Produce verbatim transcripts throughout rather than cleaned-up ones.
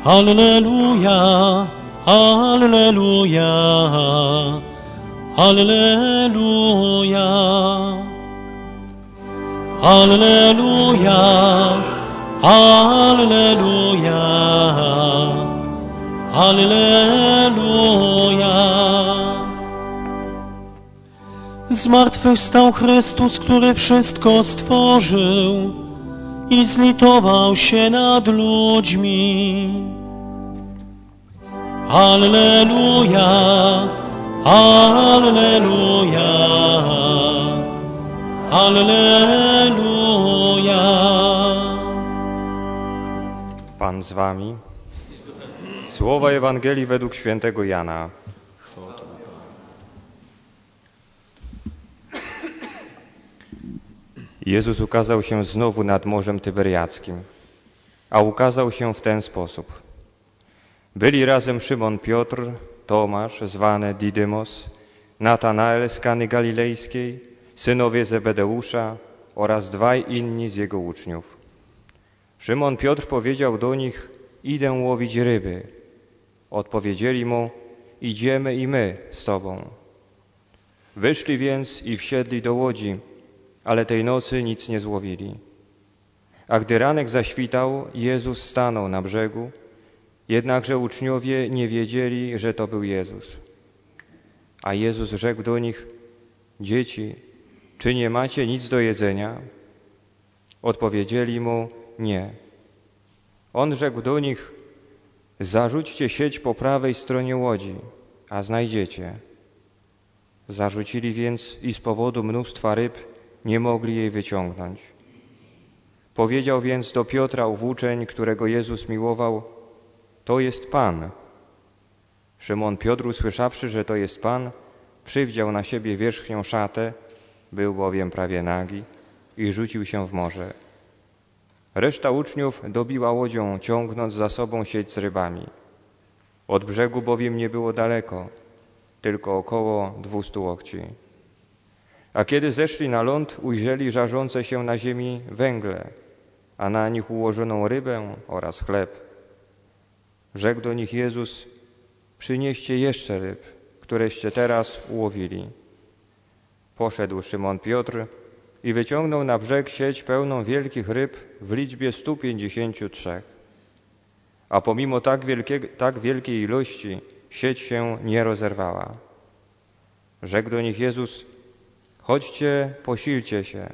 Alleluja, Alleluja, Alleluja, Alleluja, Alleluja, Alleluja. Zmartwychwstał Chrystus, który wszystko stworzył i zlitował się nad ludźmi. Alleluja, Alleluja, Alleluja. Pan z wami. Słowa Ewangelii według świętego Jana. Jezus ukazał się znowu nad Morzem Tyberiackim, a ukazał się w ten sposób. Byli razem Szymon Piotr, Tomasz, zwany Didymos, Natanael z Kany Galilejskiej, synowie Zebedeusza oraz dwaj inni z jego uczniów. Szymon Piotr powiedział do nich: idę łowić ryby. Odpowiedzieli mu: idziemy i my z tobą. Wyszli więc i wsiedli do łodzi, ale tej nocy nic nie złowili. A gdy ranek zaświtał, Jezus stanął na brzegu, jednakże uczniowie nie wiedzieli, że to był Jezus. A Jezus rzekł do nich: dzieci, czy nie macie nic do jedzenia? Odpowiedzieli mu: nie. On rzekł do nich: zarzućcie sieć po prawej stronie łodzi, a znajdziecie. Zarzucili więc i z powodu mnóstwa ryb nie mogli jej wyciągnąć. Powiedział więc do Piotra ów uczeń, którego Jezus miłował: to jest Pan. Szymon Piotr, usłyszawszy, że to jest Pan, przywdział na siebie wierzchnią szatę, był bowiem prawie nagi, i rzucił się w morze. Reszta uczniów dobiła łodzią, ciągnąc za sobą sieć z rybami. Od brzegu bowiem nie było daleko, tylko około dwustu łokci. A kiedy zeszli na ląd, ujrzeli żarzące się na ziemi węgle, a na nich ułożoną rybę oraz chleb. Rzekł do nich Jezus: przynieście jeszcze ryb, któreście teraz ułowili. Poszedł Szymon Piotr i wyciągnął na brzeg sieć pełną wielkich ryb w liczbie stu pięćdziesięciu trzech. A pomimo tak, wielkie, tak wielkiej ilości sieć się nie rozerwała. Rzekł do nich Jezus: chodźcie, posilcie się.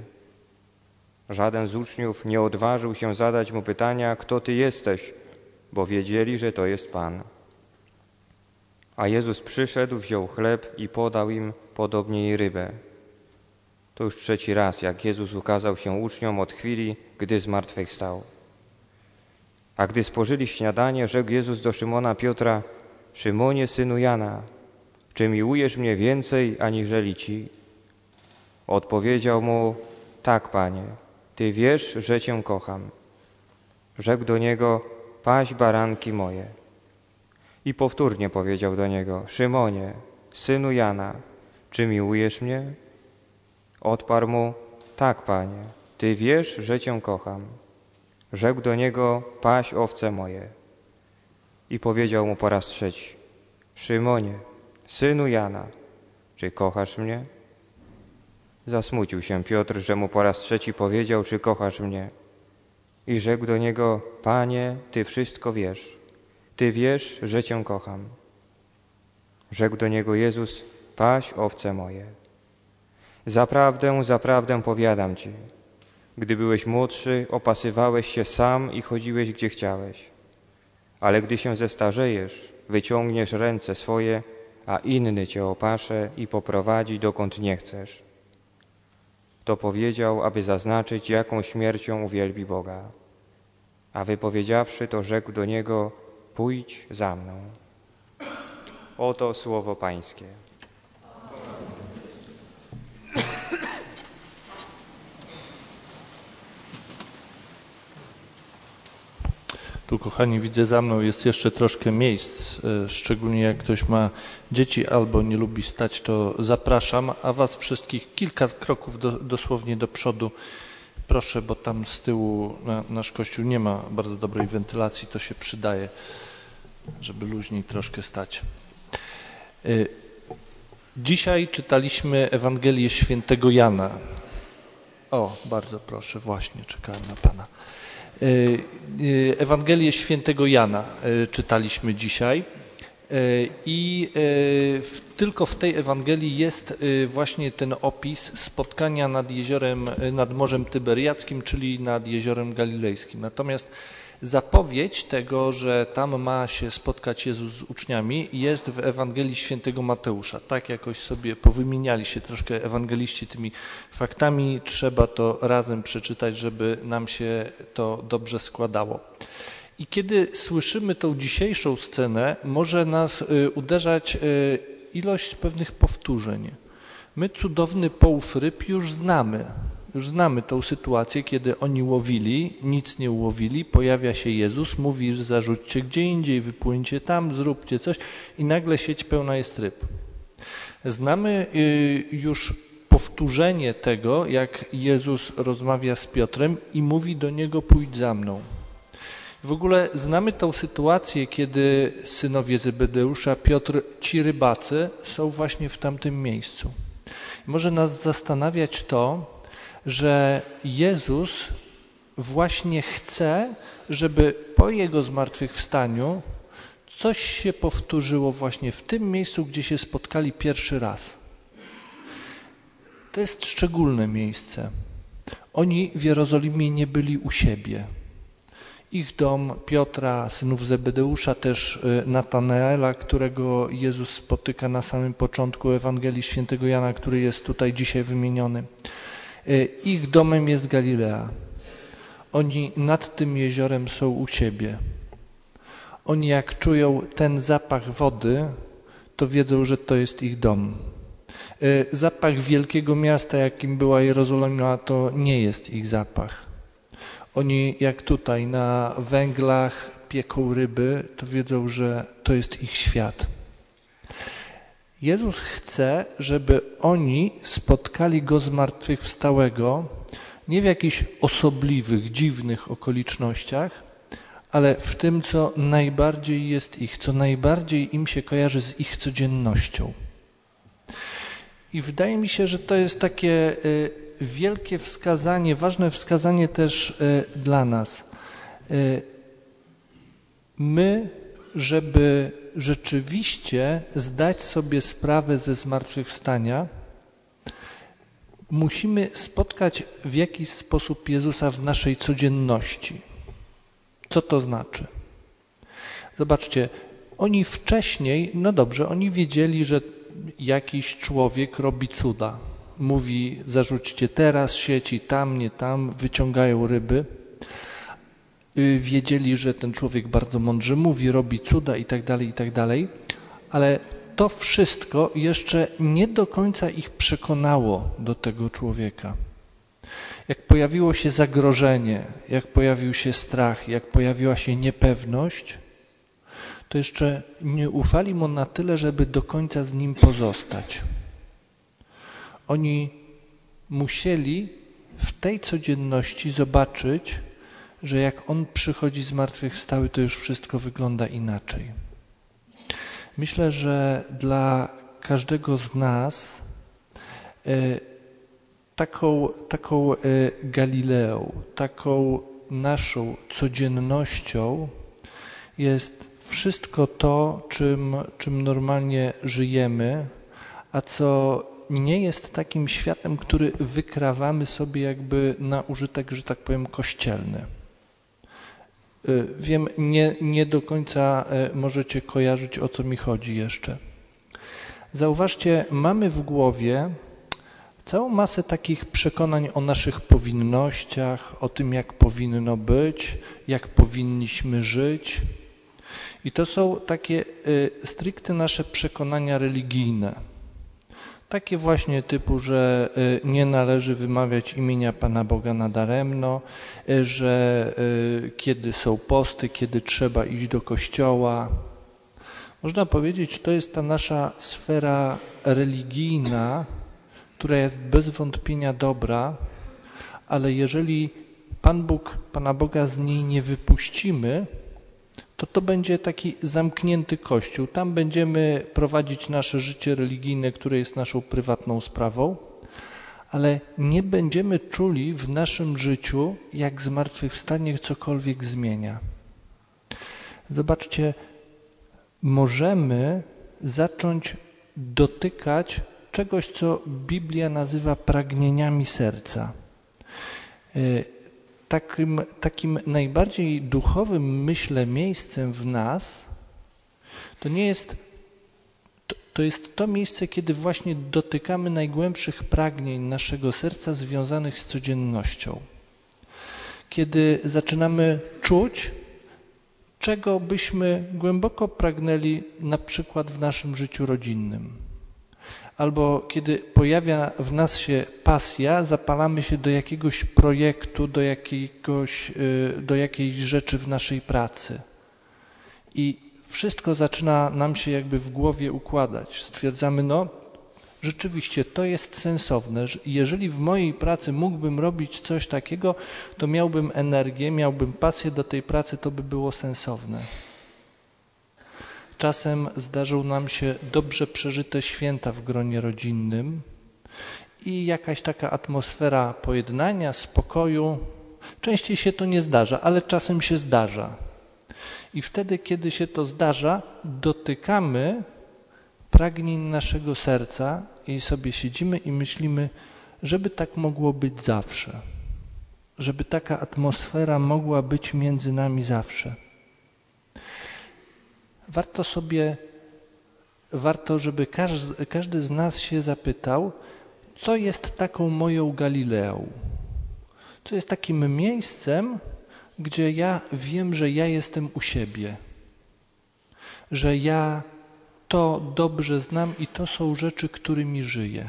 Żaden z uczniów nie odważył się zadać mu pytania: kto ty jesteś? Bo wiedzieli, że to jest Pan. A Jezus przyszedł, wziął chleb i podał im podobnie i rybę. To już trzeci raz, jak Jezus ukazał się uczniom od chwili, gdy zmartwychwstał. A gdy spożyli śniadanie, rzekł Jezus do Szymona Piotra: Szymonie, synu Jana, czy miłujesz mnie więcej aniżeli ci? Odpowiedział mu: tak, Panie, Ty wiesz, że Cię kocham. Rzekł do niego: paś baranki moje. I powtórnie powiedział do niego: Szymonie, synu Jana, czy miłujesz mnie? Odparł mu: tak, Panie, Ty wiesz, że Cię kocham. Rzekł do niego: paś owce moje. I powiedział mu po raz trzeci: Szymonie, synu Jana, czy kochasz mnie? Zasmucił się Piotr, że mu po raz trzeci powiedział: czy kochasz mnie? I rzekł do niego: Panie, Ty wszystko wiesz. Ty wiesz, że Cię kocham. Rzekł do niego Jezus: paś owce moje. Zaprawdę, zaprawdę powiadam Ci, gdy byłeś młodszy, opasywałeś się sam i chodziłeś, gdzie chciałeś. Ale gdy się zestarzejesz, wyciągniesz ręce swoje, a inny Cię opasze i poprowadzi, dokąd nie chcesz. To powiedział, aby zaznaczyć, jaką śmiercią uwielbi Boga. A wypowiedziawszy to, rzekł do niego: pójdź za mną. Oto słowo Pańskie. Tu, kochani, widzę, za mną jest jeszcze troszkę miejsc, szczególnie jak ktoś ma dzieci albo nie lubi stać, to zapraszam, a was wszystkich kilka kroków do, dosłownie do przodu. proszę, bo tam z tyłu na, nasz kościół nie ma bardzo dobrej wentylacji, to się przydaje, żeby luźniej troszkę stać. Dzisiaj czytaliśmy Ewangelię Świętego Jana. O, bardzo proszę, właśnie czekałem na Pana. Ewangelię Świętego Jana czytaliśmy dzisiaj i w, tylko w tej Ewangelii jest właśnie ten opis spotkania nad jeziorem, nad Morzem Tyberiackim, czyli nad Jeziorem Galilejskim. Natomiast zapowiedź tego, że tam ma się spotkać Jezus z uczniami, jest w Ewangelii Świętego Mateusza. Tak jakoś sobie powymieniali się troszkę ewangeliści tymi faktami. Trzeba to razem przeczytać, żeby nam się to dobrze składało. I kiedy słyszymy tą dzisiejszą scenę, może nas uderzać ilość pewnych powtórzeń. My cudowny połów ryb już znamy. Już znamy tą sytuację, kiedy oni łowili, nic nie ułowili, pojawia się Jezus, mówi, że zarzućcie gdzie indziej, wypłyńcie tam, zróbcie coś i nagle sieć pełna jest ryb. Znamy już powtórzenie tego, jak Jezus rozmawia z Piotrem i mówi do niego: pójdź za mną. W ogóle znamy tą sytuację, kiedy synowie Zebedeusza, Piotr, ci rybacy są właśnie w tamtym miejscu. Może nas zastanawiać to, że Jezus właśnie chce, żeby po Jego zmartwychwstaniu coś się powtórzyło właśnie w tym miejscu, gdzie się spotkali pierwszy raz. To jest szczególne miejsce. Oni w Jerozolimie nie byli u siebie. Ich dom, Piotra, synów Zebedeusza, też Natanaela, którego Jezus spotyka na samym początku Ewangelii Świętego Jana, który jest tutaj dzisiaj wymieniony. Ich domem jest Galilea. Oni nad tym jeziorem są u siebie. Oni jak czują ten zapach wody, to wiedzą, że to jest ich dom. Zapach wielkiego miasta, jakim była Jerozolima, to nie jest ich zapach. Oni jak tutaj na węglach pieką ryby, to wiedzą, że to jest ich świat. Jezus chce, żeby oni spotkali Go zmartwychwstałego nie w jakichś osobliwych, dziwnych okolicznościach, ale w tym, co najbardziej jest ich, co najbardziej im się kojarzy z ich codziennością. I wydaje mi się, że to jest takie wielkie wskazanie, ważne wskazanie też dla nas. My, żeby rzeczywiście zdać sobie sprawę ze zmartwychwstania, musimy spotkać w jakiś sposób Jezusa w naszej codzienności. Co to znaczy? Zobaczcie, oni wcześniej, no dobrze, oni wiedzieli, że jakiś człowiek robi cuda. Mówi, zarzućcie teraz sieci, tam, nie tam, wyciągają ryby. Wiedzieli, że ten człowiek bardzo mądrze mówi, robi cuda i tak dalej, i tak dalej, ale to wszystko jeszcze nie do końca ich przekonało do tego człowieka. Jak pojawiło się zagrożenie, jak pojawił się strach, jak pojawiła się niepewność, to jeszcze nie ufali mu na tyle, żeby do końca z nim pozostać. Oni musieli w tej codzienności zobaczyć, że jak On przychodzi zmartwychwstały, to już wszystko wygląda inaczej. Myślę, że dla każdego z nas y, taką, taką y, Galileą, taką naszą codziennością jest wszystko to, czym, czym normalnie żyjemy, a co nie jest takim światem, który wykrawamy sobie jakby na użytek, że tak powiem, kościelny. Wiem, nie, nie do końca możecie kojarzyć, o co mi chodzi jeszcze. Zauważcie, mamy w głowie całą masę takich przekonań o naszych powinnościach, o tym, jak powinno być, jak powinniśmy żyć. I to są takie stricte nasze przekonania religijne. Takie właśnie typu, że nie należy wymawiać imienia Pana Boga nadaremno, że kiedy są posty, kiedy trzeba iść do kościoła. Można powiedzieć, że to jest ta nasza sfera religijna, która jest bez wątpienia dobra, ale jeżeli Pan Bóg, Pana Boga z niej nie wypuścimy, to to będzie taki zamknięty kościół. Tam będziemy prowadzić nasze życie religijne, które jest naszą prywatną sprawą, ale nie będziemy czuli w naszym życiu, jak zmartwychwstanie cokolwiek zmienia. Zobaczcie, możemy zacząć dotykać czegoś, co Biblia nazywa pragnieniami serca. Takim, takim najbardziej duchowym, myślę, miejscem w nas to nie jest to, to jest to miejsce, kiedy właśnie dotykamy najgłębszych pragnień naszego serca związanych z codziennością. Kiedy zaczynamy czuć, czego byśmy głęboko pragnęli na przykład w naszym życiu rodzinnym. Albo kiedy pojawia w nas się pasja, zapalamy się do jakiegoś projektu, do, jakiegoś, do jakiejś rzeczy w naszej pracy. I wszystko zaczyna nam się jakby w głowie układać. Stwierdzamy, no rzeczywiście to jest sensowne. Jeżeli w mojej pracy mógłbym robić coś takiego, to miałbym energię, miałbym pasję do tej pracy, to by było sensowne. Czasem zdarzą nam się dobrze przeżyte święta w gronie rodzinnym i jakaś taka atmosfera pojednania, spokoju. Częściej się to nie zdarza, ale czasem się zdarza. I wtedy, kiedy się to zdarza, dotykamy pragnień naszego serca i sobie siedzimy i myślimy, żeby tak mogło być zawsze. Żeby taka atmosfera mogła być między nami zawsze. Warto sobie, warto, żeby każdy, każdy z nas się zapytał, co jest taką moją Galileą? Co jest takim miejscem, gdzie ja wiem, że ja jestem u siebie, że ja to dobrze znam i to są rzeczy, którymi żyję.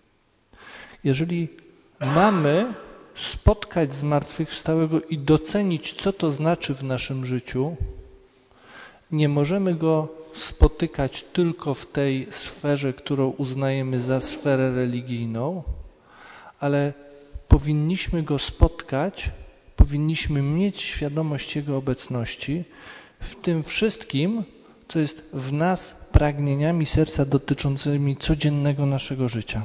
Jeżeli mamy spotkać zmartwychwstałego i docenić, co to znaczy w naszym życiu, nie możemy go spotykać tylko w tej sferze, którą uznajemy za sferę religijną, ale powinniśmy go spotkać, powinniśmy mieć świadomość Jego obecności w tym wszystkim, co jest w nas pragnieniami serca dotyczącymi codziennego naszego życia.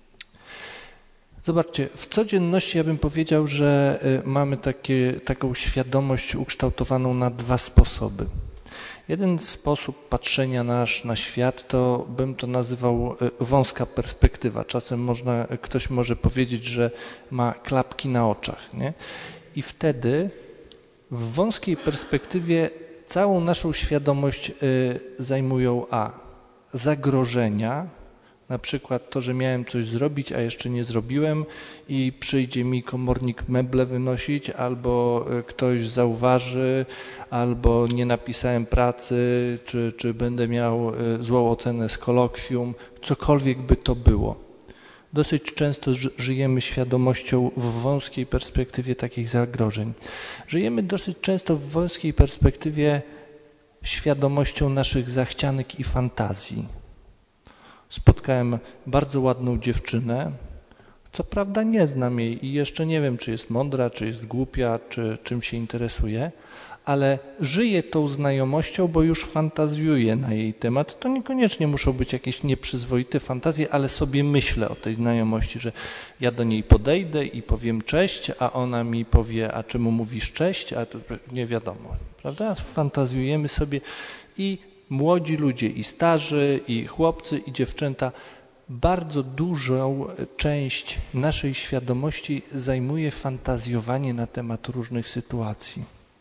Zobaczcie, w codzienności ja bym powiedział, że mamy takie, taką świadomość ukształtowaną na dwa sposoby. Jeden sposób patrzenia nasz na świat to bym to nazywał wąska perspektywa. Czasem można, ktoś może powiedzieć, że ma klapki na oczach, nie? I wtedy w wąskiej perspektywie całą naszą świadomość zajmują a. zagrożenia, na przykład to, że miałem coś zrobić, a jeszcze nie zrobiłem i przyjdzie mi komornik meble wynosić, albo ktoś zauważy, albo nie napisałem pracy, czy, czy będę miał złą ocenę z kolokwium, cokolwiek by to było. Dosyć często żyjemy świadomością w wąskiej perspektywie takich zagrożeń. Żyjemy dosyć często w wąskiej perspektywie świadomością naszych zachcianek i fantazji. Spotkałem bardzo ładną dziewczynę, co prawda nie znam jej i jeszcze nie wiem, czy jest mądra, czy jest głupia, czy czym się interesuje, ale żyję tą znajomością, bo już fantazjuję na jej temat. To niekoniecznie muszą być jakieś nieprzyzwoite fantazje, ale sobie myślę o tej znajomości, że ja do niej podejdę i powiem cześć, a ona mi powie, a czemu mówisz cześć, a to nie wiadomo, prawda? Fantazjujemy sobie i młodzi ludzie, i starzy, i chłopcy, i dziewczęta, bardzo dużą część naszej świadomości zajmuje fantazjowanie na temat różnych sytuacji.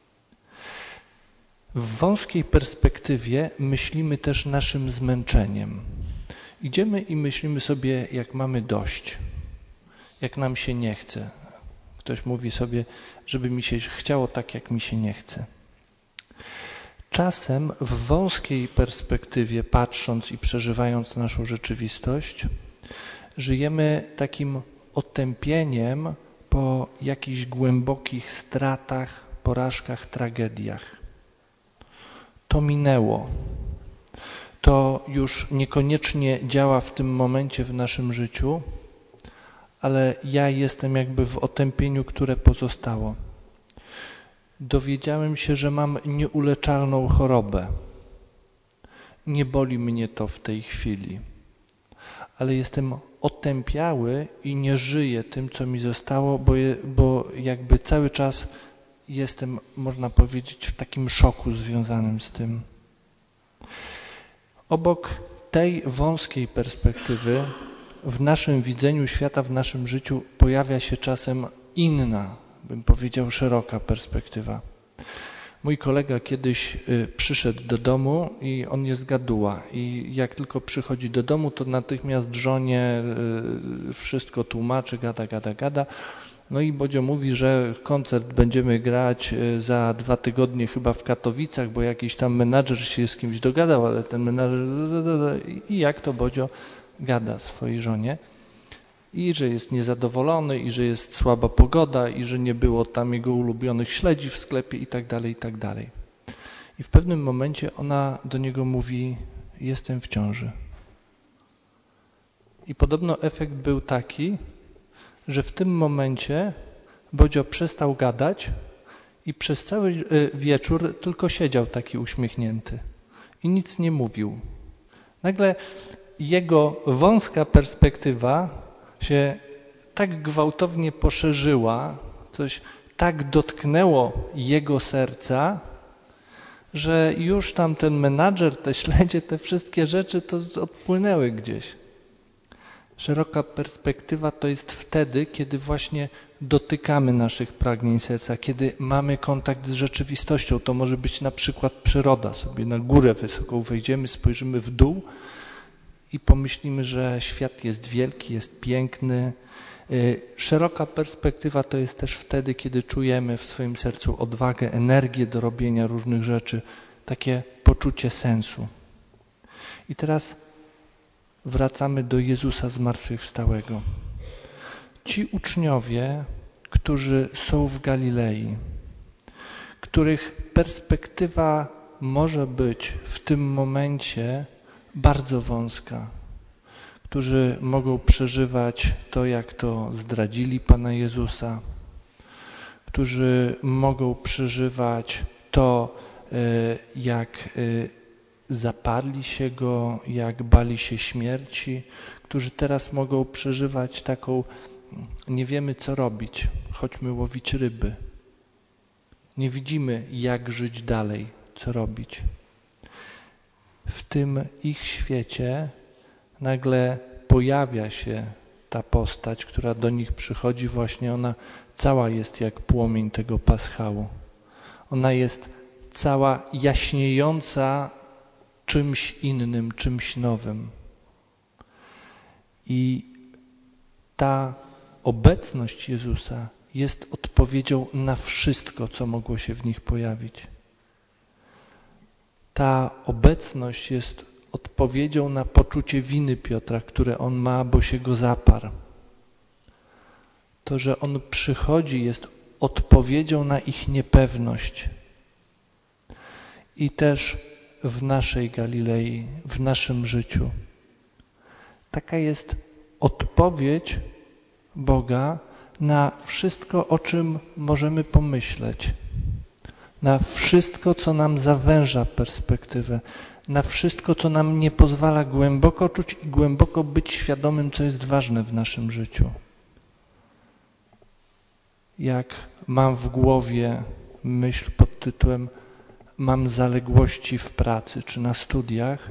W wąskiej perspektywie myślimy też naszym zmęczeniem. Idziemy i myślimy sobie, jak mamy dość, jak nam się nie chce. Ktoś mówi sobie, żeby mi się chciało tak, jak mi się nie chce. Czasem w wąskiej perspektywie, patrząc i przeżywając naszą rzeczywistość, żyjemy takim otępieniem po jakichś głębokich stratach, porażkach, tragediach. To minęło. To już niekoniecznie działa w tym momencie w naszym życiu, ale ja jestem jakby w otępieniu, które pozostało. Dowiedziałem się, że mam nieuleczalną chorobę. Nie boli mnie to w tej chwili, ale jestem otępiały i nie żyję tym, co mi zostało, bo, je, bo jakby cały czas jestem, można powiedzieć, w takim szoku związanym z tym. Obok tej wąskiej perspektywy w naszym widzeniu świata, w naszym życiu pojawia się czasem inna, bym powiedział, szeroka perspektywa. Mój kolega kiedyś y, przyszedł do domu i on jest gaduła i jak tylko przychodzi do domu, to natychmiast żonie y, wszystko tłumaczy, gada, gada, gada. No i Bodzio mówi, że koncert będziemy grać y, za dwa tygodnie chyba w Katowicach, bo jakiś tam menadżer się z kimś dogadał, ale ten menadżer... I jak to Bodzio gada swojej żonie. I że jest niezadowolony, i że jest słaba pogoda, i że nie było tam jego ulubionych śledzi w sklepie i tak dalej, i tak dalej. I w pewnym momencie ona do niego mówi, jestem w ciąży. I podobno efekt był taki, że w tym momencie Bodzio przestał gadać i przez cały wieczór tylko siedział taki uśmiechnięty i nic nie mówił. Nagle jego wąska perspektywa się tak gwałtownie poszerzyła, coś tak dotknęło jego serca, że już tam ten menadżer, te śledzie, te wszystkie rzeczy to odpłynęły gdzieś. Szeroka perspektywa to jest wtedy, kiedy właśnie dotykamy naszych pragnień serca, kiedy mamy kontakt z rzeczywistością. To może być na przykład przyroda. Sobie na górę wysoką wejdziemy, spojrzymy w dół i pomyślimy, że świat jest wielki, jest piękny. Szeroka perspektywa to jest też wtedy, kiedy czujemy w swoim sercu odwagę, energię do robienia różnych rzeczy, takie poczucie sensu. I teraz wracamy do Jezusa zmartwychwstałego. Ci uczniowie, którzy są w Galilei, których perspektywa może być w tym momencie bardzo wąska, którzy mogą przeżywać to, jak to zdradzili Pana Jezusa, którzy mogą przeżywać to, jak zaparli się Go, jak bali się śmierci, którzy teraz mogą przeżywać taką, nie wiemy co robić, chodźmy łowić ryby. Nie widzimy, jak żyć dalej, co robić. W tym ich świecie nagle pojawia się ta postać, która do nich przychodzi, właśnie ona cała jest jak płomień tego paschału. Ona jest cała jaśniejąca czymś innym, czymś nowym. I ta obecność Jezusa jest odpowiedzią na wszystko, co mogło się w nich pojawić. Ta obecność jest odpowiedzią na poczucie winy Piotra, które on ma, bo się go zaparł. To, że on przychodzi, jest odpowiedzią na ich niepewność. I też w naszej Galilei, w naszym życiu. Taka jest odpowiedź Boga na wszystko, o czym możemy pomyśleć. Na wszystko, co nam zawęża perspektywę. Na wszystko, co nam nie pozwala głęboko czuć i głęboko być świadomym, co jest ważne w naszym życiu. Jak mam w głowie myśl pod tytułem mam zaległości w pracy czy na studiach,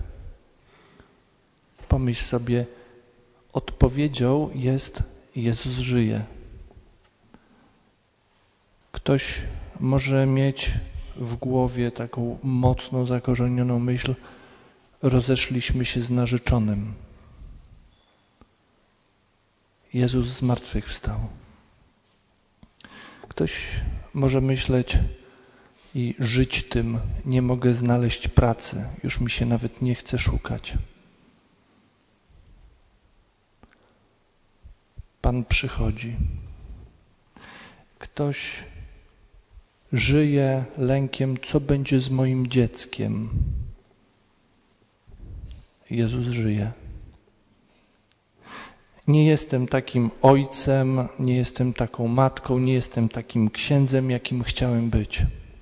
pomyśl sobie, odpowiedzią jest Jezus żyje. Ktoś może mieć w głowie taką mocno zakorzenioną myśl, rozeszliśmy się z narzeczonym. Jezus zmartwychwstał. Ktoś może myśleć i żyć tym, nie mogę znaleźć pracy, już mi się nawet nie chce szukać. Pan przychodzi. Ktoś żyje lękiem, co będzie z moim dzieckiem. Jezus żyje. Nie jestem takim ojcem, nie jestem taką matką, nie jestem takim księdzem, jakim chciałem być.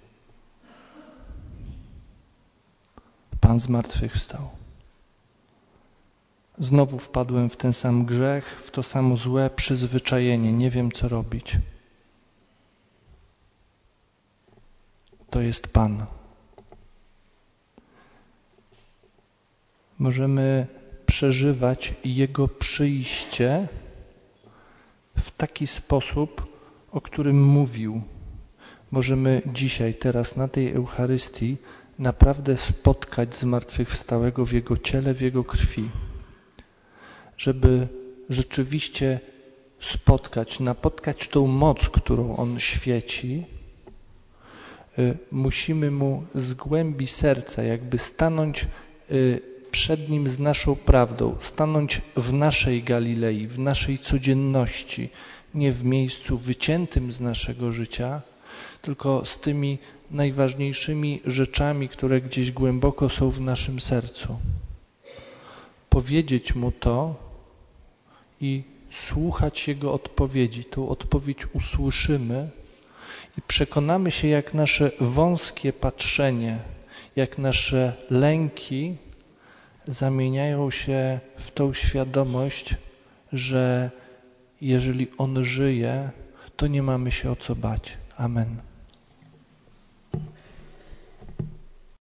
Pan zmartwychwstał. Znowu wpadłem w ten sam grzech, w to samo złe przyzwyczajenie. Nie wiem, co robić. To jest Pan. Możemy przeżywać Jego przyjście w taki sposób, o którym mówił. Możemy dzisiaj, teraz na tej Eucharystii naprawdę spotkać zmartwychwstałego w Jego ciele, w Jego krwi. Żeby rzeczywiście spotkać, napotkać tą moc, którą On świeci, musimy Mu z głębi serca jakby stanąć przed Nim z naszą prawdą, stanąć w naszej Galilei, w naszej codzienności, nie w miejscu wyciętym z naszego życia, tylko z tymi najważniejszymi rzeczami, które gdzieś głęboko są w naszym sercu. Powiedzieć Mu to i słuchać Jego odpowiedzi. Tą odpowiedź usłyszymy i przekonamy się, jak nasze wąskie patrzenie, jak nasze lęki zamieniają się w tą świadomość, że jeżeli On żyje, to nie mamy się o co bać. Amen.